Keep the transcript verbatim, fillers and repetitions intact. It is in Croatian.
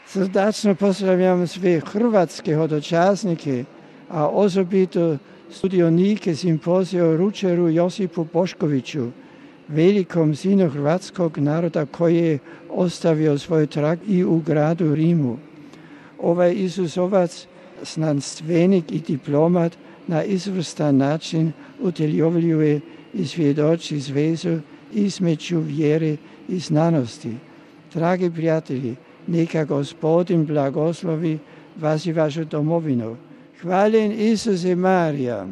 Srdačno pozdravljam sve hrvatske hodočasnike, a osobito sudionike simpozija o Ručeru Josipu Boškoviću, velikom sinu hrvatskog naroda koji je ostavio svoj trag i u gradu Rimu. Ovaj Isusovac, znanstvenik i diplomat, na izvrstan način utjelovljuje i svjedoči zvezu između vjere i znanosti. Dragi prijatelji, neka Gospodin blagoslovi vas i vašu domovinu. Hvaljen Isuse Marija.